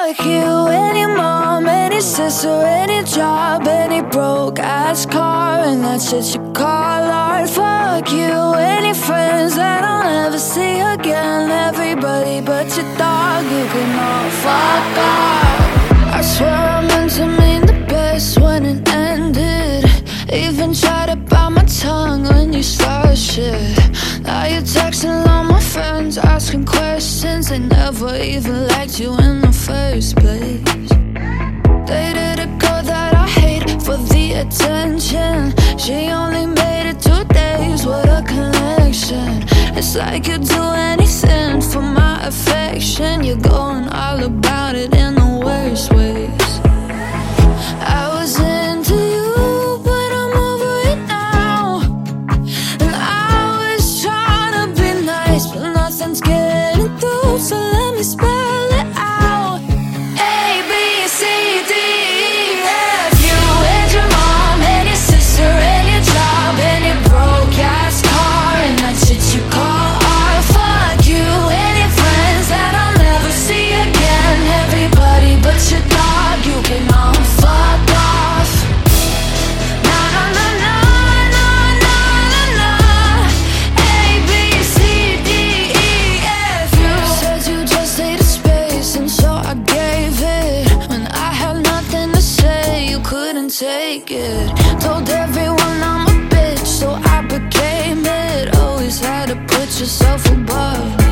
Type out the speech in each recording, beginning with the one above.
Fuck you and your mom and your sister and your job and your broke ass car and that shit you call art. Fuck you and your friends that I'll never see again. Everybody but your dog, you can all fuck off. I swear I meant to mean the best when it ended. Even tried to bite my tongue when you started shit. Now you're texting all my friends, asking questions. They never even liked you in the first place. Dated a girl that I hate for the attention. She only made it 2 days, what a connection. It's like you'd do anything for my affection. You're going all about it in the worst ways. I was into you, but I'm over it now. And I was trying to be nice, but nothing's getting through, so let me spell it out. A, B, C, D, E, F. You and your mom and your sister and your job and your broke ass car and that shit you call art. Fuck you and your friends that I'll never see again. Everybody but your dog, you can all fuck off. Na na na na na na na na. A, B, C, D, E, F. You said you just needed space, and so I gave it. When I had nothing to say, you couldn't take it. Told everyone I'm a bitch, so I became it. Always had to put yourself above me.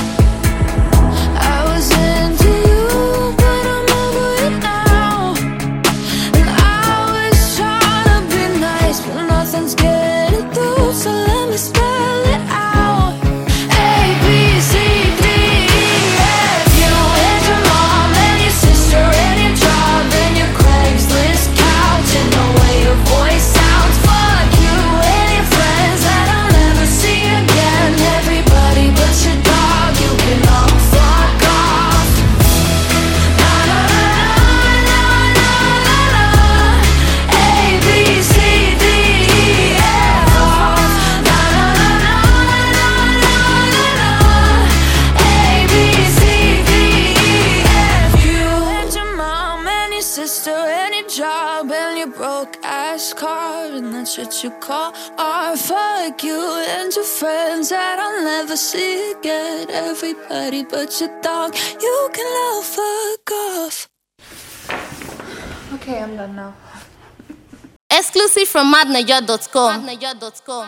I was into you, but I'm over it now. And I was trying to be nice, but nothing's getting through, so let me spell it out. A, B, C, D, E, F. You and your mom and your sister and your job and your Craigslist couch and the way your voice sounds. Fuck you and your friends that I'll never see again. Everybody but your dog, you can all fuck off. Na na na na na na na. A, B, C, D, E, F. Na na na na na na na na. A, B, C, D, E, F. You and your mom and your sister and your job and your broke ass car and that shit you call art. Fuck you and your friends that I'll never see again. Everybody but your dog, you can all fuck off. Okay, I'm done now. Exclusive from madnaja.com.